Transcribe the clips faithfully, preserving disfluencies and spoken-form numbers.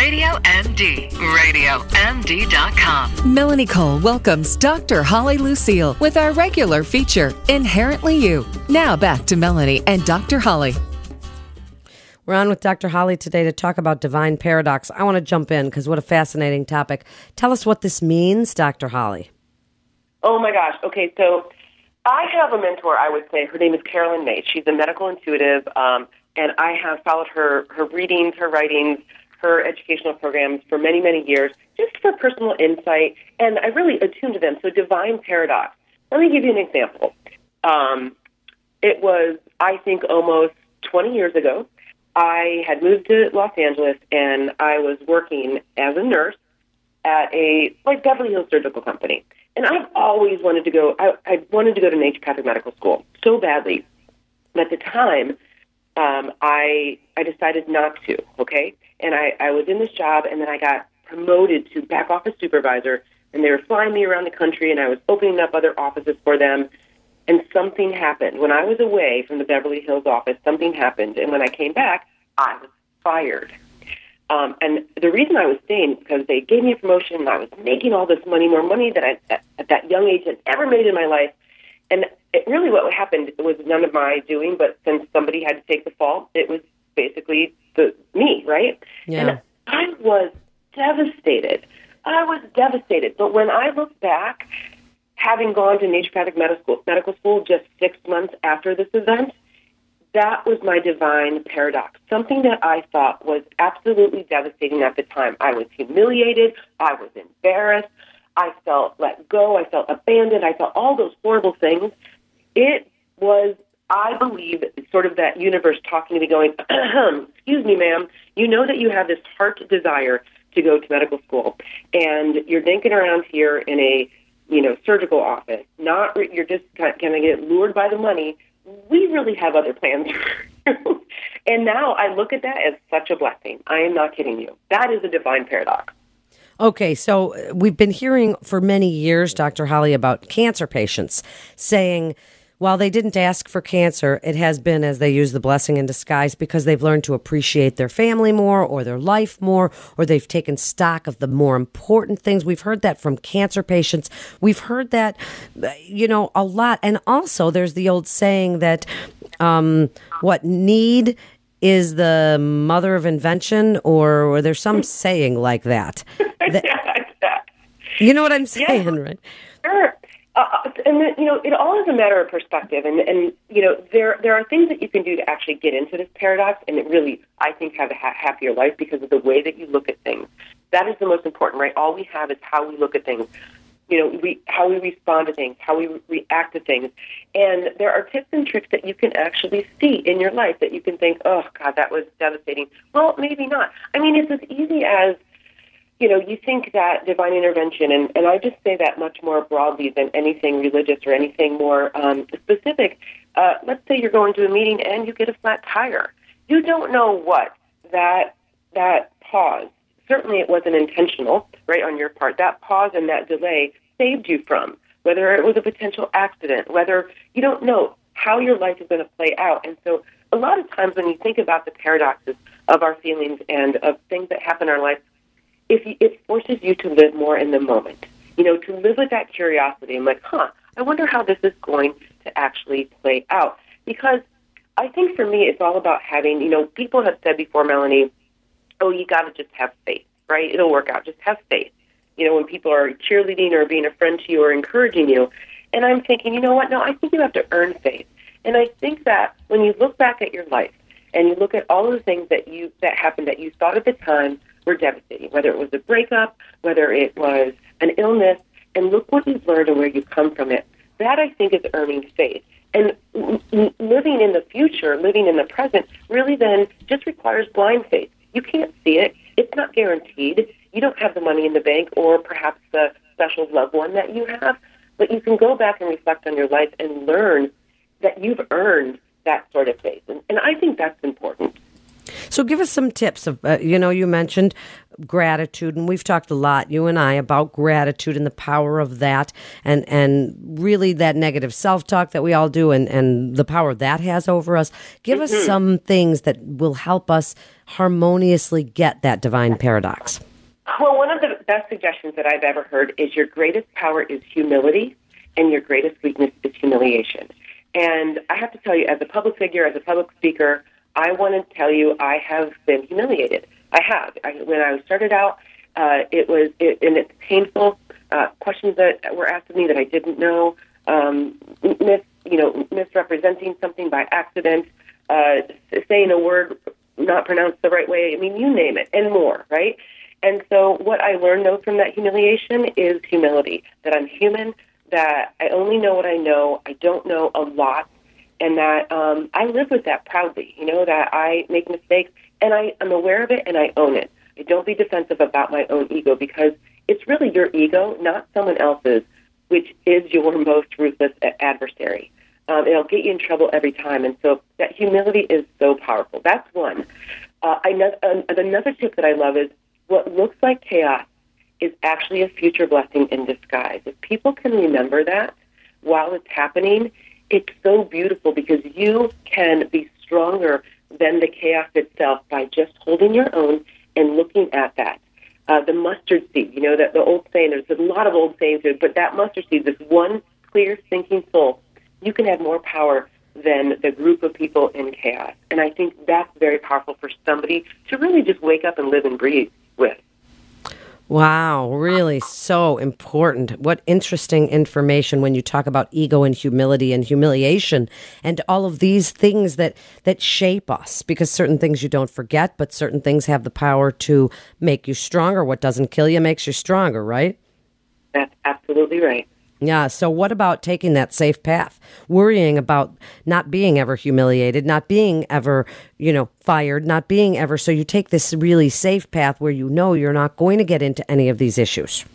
Radio M D. radio M D dot com. Melanie Cole welcomes Doctor Holly Lucille with our regular feature, Inherently You. Now back to Melanie and Doctor Holly. We're on with Doctor Holly today to talk about divine paradox. I want to jump in because what a fascinating topic. Tell us what this means, Doctor Holly. Oh, my gosh. Okay, so I have a mentor, I would say. Her name is Carolyn May. She's a medical intuitive, um, and I have followed her, her readings, her writings, her educational programs for many, many years, just for personal insight, and I really attuned to them. So divine paradox. Let me give you an example. Um, it was, I think, almost twenty years ago. I had moved to Los Angeles, and I was working as a nurse at a like Beverly Hills Surgical Company. And I've always wanted to go, I, I wanted to go to naturopathic medical school so badly. And at the time, um, I I decided not to, okay? And I, I was in this job, and then I got promoted to back office supervisor, and they were flying me around the country, and I was opening up other offices for them. And something happened. When I was away from the Beverly Hills office, something happened. And when I came back, I was fired. Um, and the reason I was staying is because they gave me a promotion, and I was making all this money, more money than I, at, at that young age, had ever made in my life. And it really what happened was none of my doing, but since somebody had to take the fall, it was basically the me, right? Yeah. And I was devastated. I was devastated. But when I look back, having gone to naturopathic medical school, medical school just six months after this event, that was my divine paradox, something that I thought was absolutely devastating at the time. I was humiliated. I was embarrassed. I felt let go. I felt abandoned. I felt all those horrible things. It was, I believe, sort of that universe talking to me going, excuse me, ma'am, you know that you have this heart desire to go to medical school, and you're dinking around here in a you know, surgical office, not, you're just kind of get lured by the money. We really have other plans. And now I look at that as such a blessing. I am not kidding you. That is a divine paradox. Okay, so we've been hearing for many years, Doctor Holly, about cancer patients saying, while they didn't ask for cancer, it has been, as they use the blessing in disguise, because they've learned to appreciate their family more or their life more, or they've taken stock of the more important things. We've heard that from cancer patients. We've heard that, you know, a lot. And also there's the old saying that um, what need is the mother of invention, or, or there's some saying like that. that you know what I'm saying, yeah. right? Sure. Uh, and, the, you know, it all is a matter of perspective. And, and you know, there there are things that you can do to actually get into this paradox and it really, I think, have a ha- happier life because of the way that you look at things. That is the most important, right? All we have is how we look at things, you know, we, how we respond to things, how we re- react to things. And there are tips and tricks that you can actually see in your life that you can think, oh, God, that was devastating. Well, maybe not. I mean, it's as easy as, you know, you think that divine intervention, and, and I just say that much more broadly than anything religious or anything more um, specific. Uh, let's say you're going to a meeting and you get a flat tire. You don't know what that that pause, certainly it wasn't intentional, right, on your part. That pause and that delay saved you from, whether it was a potential accident, whether you don't know how your life is going to play out. And so a lot of times when you think about the paradoxes of our feelings and of things that happen in our life, if you, it forces you to live more in the moment, you know, to live with that curiosity. I'm like, huh, I wonder how this is going to actually play out. Because I think for me, it's all about having, you know, people have said before, Melanie, oh, you got to just have faith, right? It'll work out. Just have faith. You know, when people are cheerleading or being a friend to you or encouraging you. And I'm thinking, you know what? No, I think you have to earn faith. And I think that when you look back at your life and you look at all of the things that you that happened that you thought at the time were devastating, whether it was a breakup, whether it was an illness, and look what you've learned and where you've come from it. That, I think, is earning faith. And living in the future, living in the present, really then just requires blind faith. You can't see it. It's not guaranteed. You don't have the money in the bank or perhaps the special loved one that you have, but you can go back and reflect on your life and learn that you've earned that sort of faith. And, and I think that's important. So give us some tips of, uh, you know, you mentioned gratitude, and we've talked a lot, you and I, about gratitude and the power of that, and and really that negative self-talk that we all do, and, and the power that has over us. Give mm-hmm. us some things that will help us harmoniously get that divine paradox. Well, one of the best suggestions that I've ever heard is your greatest power is humility, and your greatest weakness is humiliation. And I have to tell you, as a public figure, as a public speaker, I want to tell you I have been humiliated. I have. I, when I started out, uh, it was, it, and it's painful. Uh, questions that were asked of me that I didn't know, um, mis, you know, misrepresenting something by accident, uh, saying a word not pronounced the right way. I mean, you name it, and more, right? And so, what I learned though from that humiliation is humility. That I'm human. That I only know what I know. I don't know a lot, and that um, I live with that proudly. You know, that I make mistakes. And I am aware of it, and I own it. I don't be defensive about my own ego, because it's really your ego, not someone else's, which is your most ruthless adversary. Um, it'll get you in trouble every time. And so that humility is so powerful. That's one. Uh, another, another tip that I love is what looks like chaos is actually a future blessing in disguise. If people can remember that while it's happening, it's so beautiful, because you can be stronger than the chaos itself by just holding your own and looking at that. Uh, the mustard seed, you know, that the old saying, there's a lot of old sayings, but that mustard seed, this one clear thinking soul, you can have more power than the group of people in chaos. And I think that's very powerful for somebody to really just wake up and live and breathe with. Wow, really so important. What interesting information when you talk about ego and humility and humiliation and all of these things that, that shape us, because certain things you don't forget, but certain things have the power to make you stronger. What doesn't kill you makes you stronger, right? That's absolutely right. Yeah, so what about taking that safe path? Worrying about not being ever humiliated, not being ever, you know, fired, not being ever. So you take this really safe path where you know you're not going to get into any of these issues.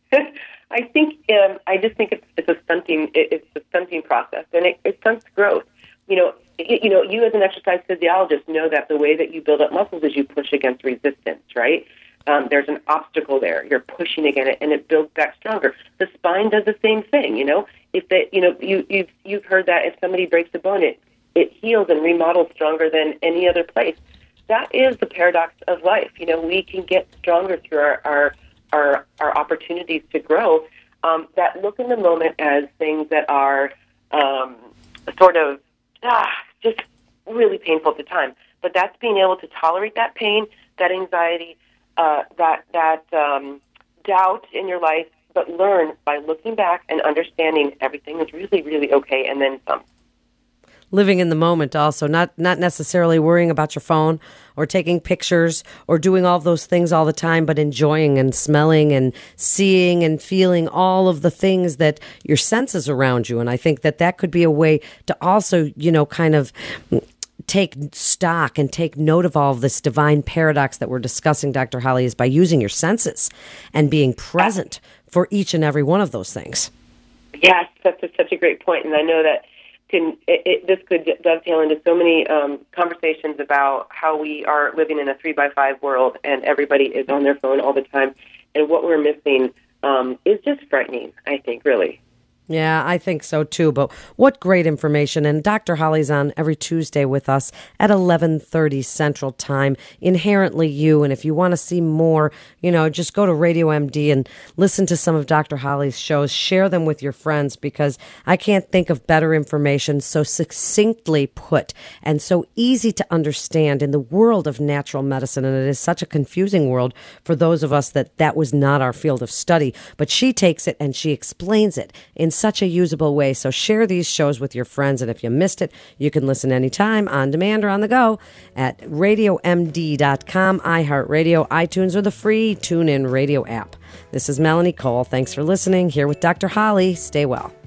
I think, um, I just think it's, it's a stunting, it, it's a stunting process, and it, it stunts growth. You know, it, you know, you as an exercise physiologist know that the way that you build up muscles is you push against resistance, right? Um, there's an obstacle there. You're pushing against it, and it builds back stronger. The spine does the same thing. You know, if they, you know, you, you've you've heard that if somebody breaks a bone, it it heals and remodels stronger than any other place. That is the paradox of life. You know, we can get stronger through our our our, our opportunities to grow. Um, that look in the moment as things that are um, sort of ah, just really painful at the time. But that's being able to tolerate that pain, that anxiety. Uh, that that um, doubt in your life, but learn by looking back and understanding everything is really, really okay, and then some. Living in the moment also, not not necessarily worrying about your phone or taking pictures or doing all of those things all the time, but enjoying and smelling and seeing and feeling all of the things that your senses around you. And I think that that could be a way to also, you know, kind of take stock and take note of all of this divine paradox that we're discussing, Doctor Holly, is by using your senses and being present for each and every one of those things. Yes, that's a, such a great point, and I know that can it, it, this could dovetail into so many um, conversations about how we are living in a three by five world, and everybody is on their phone all the time, and what we're missing um, is just frightening, I think, really. Yeah, I think so too. But what great information. And Doctor Holly's on every Tuesday with us at eleven thirty Central Time, Inherently You. And if you want to see more, you know, just go to Radio M D and listen to some of Doctor Holly's shows. Share them with your friends, because I can't think of better information so succinctly put and so easy to understand in the world of natural medicine. And it is such a confusing world for those of us that that was not our field of study. But she takes it and she explains it in such a usable way. So share these shows with your friends. And if you missed it, you can listen anytime, on demand or on the go, at radio m d dot com, iHeartRadio, iTunes, or the free TuneIn Radio app. This is Melanie Cole. Thanks for listening. Here with Doctor Holly. Stay well.